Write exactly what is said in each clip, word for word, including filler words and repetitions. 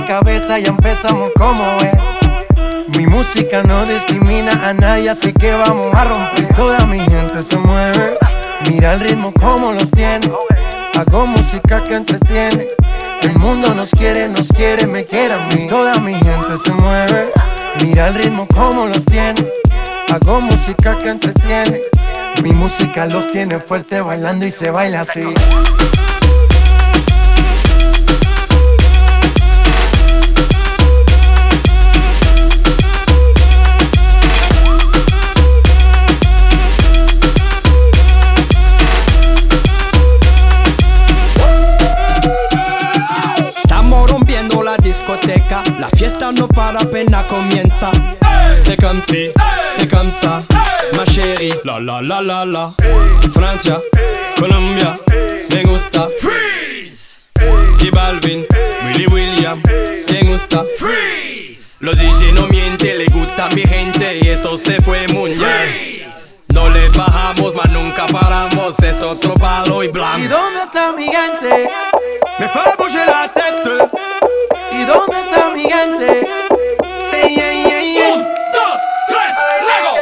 cabeza, ya empezamos como es. Mi música no discrimina a nadie, así que vamos a romper. Toda mi gente se mueve, mira el ritmo como los tiene. Hago música que entretiene. El mundo nos quiere, nos quiere, me quiere a mí. Toda mi gente se mueve, mira el ritmo como los tiene. Hago música que entretiene. Mi música los tiene fuerte bailando y se baila así. Discoteca, la fiesta no para, apenas comienza. C'est comme si, c'est comme ça, ma chérie. La la la la la. Francia, Colombia, me gusta. Freeze. Y Balvin, Willy William, me gusta. Freeze. Los D J no mienten, le gusta a mi gente y eso se fue mundial. No le bajamos, mas nunca paramos, es otro palo y blanco. ¿Y dónde está mi gente? Me fait bouger la tête. ¿Y dónde está mi gente? Sí, yeah, yeah, yeah. Un, dos, tres, Lego.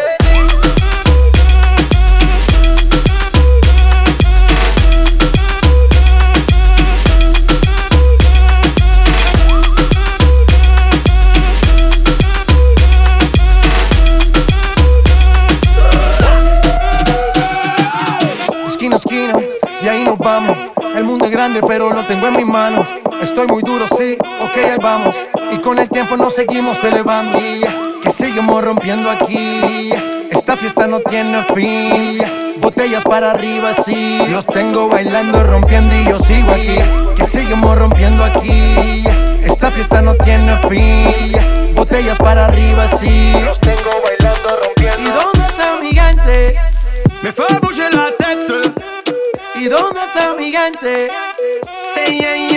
Esquina a esquina, y ahí nos vamos. El mundo es grande, pero lo tengo en mis manos. Estoy muy duro, sí, ok, ahí vamos. Y con el tiempo nos seguimos elevando. Que seguimos rompiendo aquí. Esta fiesta no tiene fin. Botellas para arriba, sí. Los tengo bailando, rompiendo y yo sigo aquí. Que seguimos rompiendo aquí. Esta fiesta no tiene fin. Botellas para arriba, sí. Los tengo bailando, rompiendo. ¿Y dónde está mi gente? Me fait bouger la tête. ¿Y dónde está mi gente? Sí, yeah, yeah.